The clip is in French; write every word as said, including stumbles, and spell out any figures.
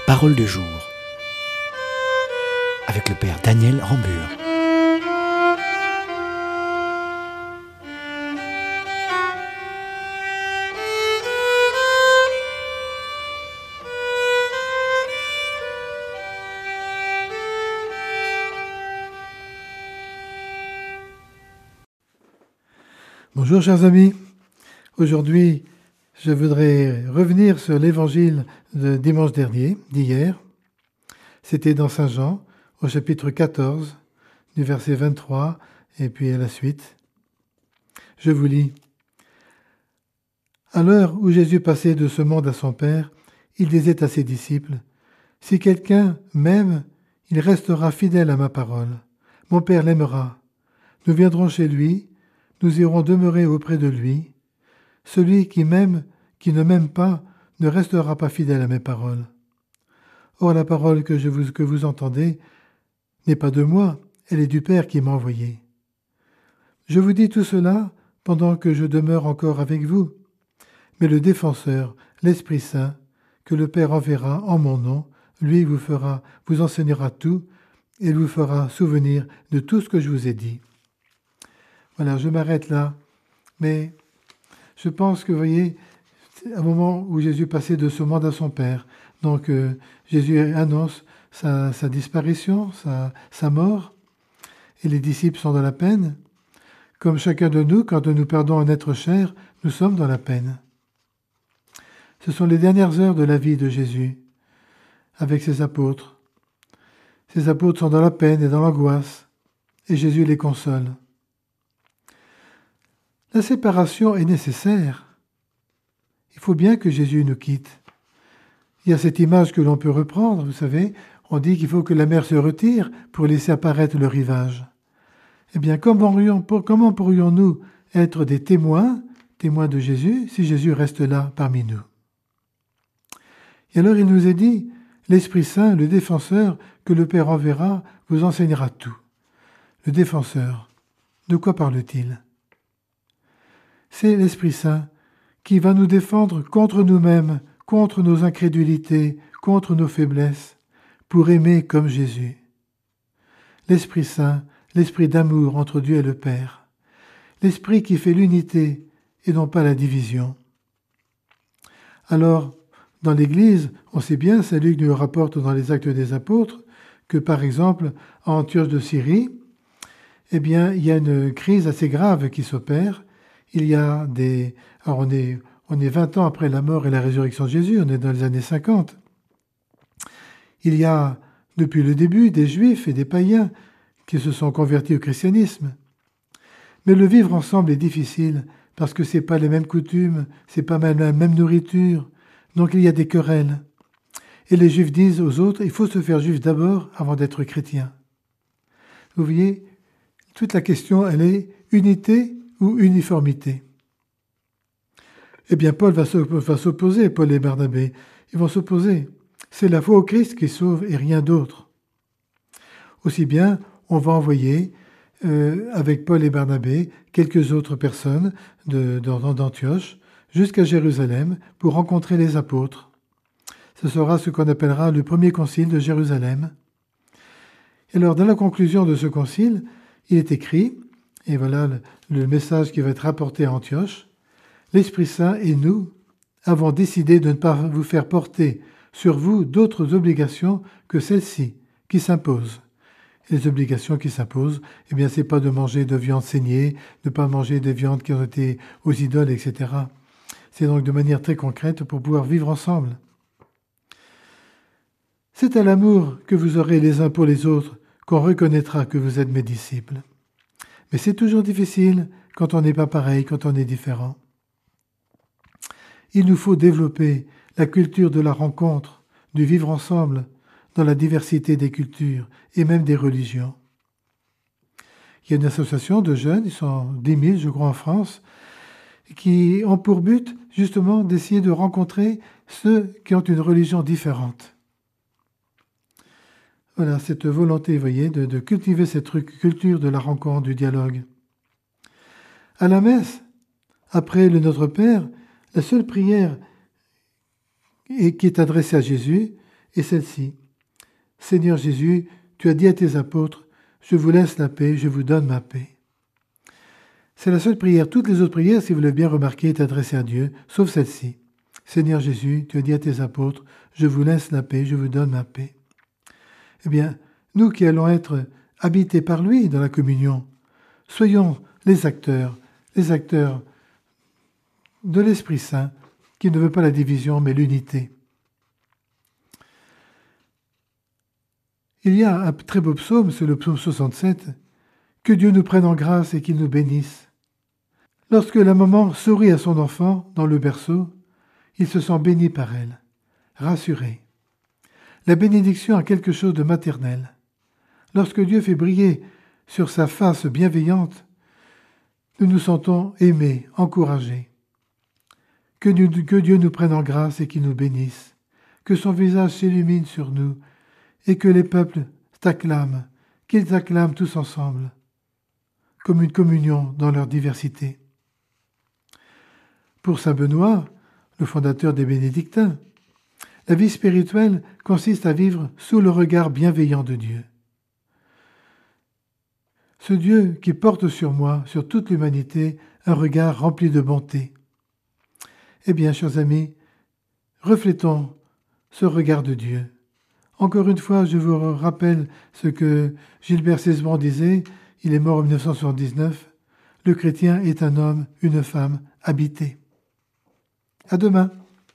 parole du jour avec le Père Daniel Rambure. Bonjour chers amis, aujourd'hui je voudrais revenir sur l'évangile de dimanche dernier, d'hier. C'était dans Saint Jean, au chapitre quatorze, du verset vingt-trois, et puis à la suite. Je vous lis. À l'heure où Jésus passait de ce monde à son Père, il disait à ses disciples, « Si quelqu'un m'aime, il restera fidèle à ma parole. Mon Père l'aimera. Nous viendrons chez lui, nous irons demeurer auprès de lui. Celui qui m'aime, qui ne m'aime pas, ne restera pas fidèle à mes paroles. Or la parole que, je vous, que vous entendez n'est pas de moi, elle est du Père qui m'a envoyé. Je vous dis tout cela pendant que je demeure encore avec vous. Mais le défenseur, l'Esprit Saint, que le Père enverra en mon nom, lui vous fera, vous enseignera tout et vous fera souvenir de tout ce que je vous ai dit. » Voilà, je m'arrête là, mais je pense que, vous voyez, c'est un moment où Jésus passait de ce monde à son Père. Donc, euh, Jésus annonce sa, sa disparition, sa, sa mort, et les disciples sont dans la peine. Comme chacun de nous, quand nous perdons un être cher, nous sommes dans la peine. Ce sont les dernières heures de la vie de Jésus, avec ses apôtres. Ses apôtres sont dans la peine et dans l'angoisse, et Jésus les console. La séparation est nécessaire. Il faut bien que Jésus nous quitte. Il y a cette image que l'on peut reprendre, vous savez, on dit qu'il faut que la mer se retire pour laisser apparaître le rivage. Eh bien, comment pourrions-nous être des témoins, témoins de Jésus, si Jésus reste là parmi nous? Et alors il nous est dit, l'Esprit Saint, le défenseur, que le Père enverra, vous enseignera tout. Le défenseur, de quoi parle-t-il? C'est l'Esprit Saint qui va nous défendre contre nous-mêmes, contre nos incrédulités, contre nos faiblesses, pour aimer comme Jésus. L'Esprit Saint, l'Esprit d'amour entre Dieu et le Père, l'Esprit qui fait l'unité et non pas la division. Alors, dans l'Église, on sait bien, c'est Luc nous rapporte dans les Actes des Apôtres, que par exemple, à Antioche de Syrie, eh bien, il y a une crise assez grave qui s'opère. Il y a des... Alors on est, on est vingt ans après la mort et la résurrection de Jésus, on est dans les années cinquante. Il y a, depuis le début, des Juifs et des païens qui se sont convertis au christianisme. Mais le vivre ensemble est difficile parce que ce n'est pas les mêmes coutumes, ce n'est pas la même nourriture. Donc il y a des querelles. Et les Juifs disent aux autres, il faut se faire juif d'abord avant d'être chrétien. Vous voyez, toute la question, elle est unité ou uniformité. Eh bien, Paul va s'opposer, Paul et Barnabé. Ils vont s'opposer. C'est la foi au Christ qui sauve et rien d'autre. Aussi bien, on va envoyer, euh, avec Paul et Barnabé, quelques autres personnes de, d'Antioche, jusqu'à Jérusalem, pour rencontrer les apôtres. Ce sera ce qu'on appellera le premier concile de Jérusalem. Et alors, dans la conclusion de ce concile, il est écrit, et voilà le, le message qui va être rapporté à Antioche. L'Esprit Saint et nous avons décidé de ne pas vous faire porter sur vous d'autres obligations que celles-ci qui s'imposent. Et les obligations qui s'imposent, eh bien, c'est pas de manger de viande saignée, de ne pas manger des viandes qui ont été aux idoles, et cetera. C'est donc de manière très concrète pour pouvoir vivre ensemble. C'est à l'amour que vous aurez les uns pour les autres qu'on reconnaîtra que vous êtes mes disciples. Mais c'est toujours difficile quand on n'est pas pareil, quand on est différent. Il nous faut développer la culture de la rencontre, du vivre ensemble, dans la diversité des cultures et même des religions. Il y a une association de jeunes, ils sont dix mille, je crois, en France, qui ont pour but justement d'essayer de rencontrer ceux qui ont une religion différente. Voilà, cette volonté, vous voyez, de, de cultiver cette culture de la rencontre, du dialogue. À la messe, après le Notre Père, la seule prière qui est adressée à Jésus est celle-ci. Seigneur Jésus, tu as dit à tes apôtres, je vous laisse la paix, je vous donne ma paix. C'est la seule prière. Toutes les autres prières, si vous l'avez bien remarqué, est adressée à Dieu, sauf celle-ci. Seigneur Jésus, tu as dit à tes apôtres, je vous laisse la paix, je vous donne ma paix. Eh bien, nous qui allons être habités par lui dans la communion, soyons les acteurs, les acteurs de l'Esprit Saint, qui ne veut pas la division, mais l'unité. Il y a un très beau psaume, c'est le psaume soixante-sept, « Que Dieu nous prenne en grâce et qu'il nous bénisse ». Lorsque la maman sourit à son enfant dans le berceau, il se sent béni par elle, rassuré. La bénédiction a quelque chose de maternel. Lorsque Dieu fait briller sur sa face bienveillante, nous nous sentons aimés, encouragés. Que Dieu, que Dieu nous prenne en grâce et qu'il nous bénisse, que son visage s'illumine sur nous et que les peuples t'acclament, qu'ils t'acclament tous ensemble, comme une communion dans leur diversité. Pour saint Benoît, le fondateur des Bénédictins, la vie spirituelle consiste à vivre sous le regard bienveillant de Dieu. Ce Dieu qui porte sur moi, sur toute l'humanité, un regard rempli de bonté. Eh bien, chers amis, reflétons ce regard de Dieu. Encore une fois, je vous rappelle ce que Gilbert Cesbron disait, il est mort en dix-neuf cent soixante-dix-neuf, le chrétien est un homme, une femme, habité. À demain.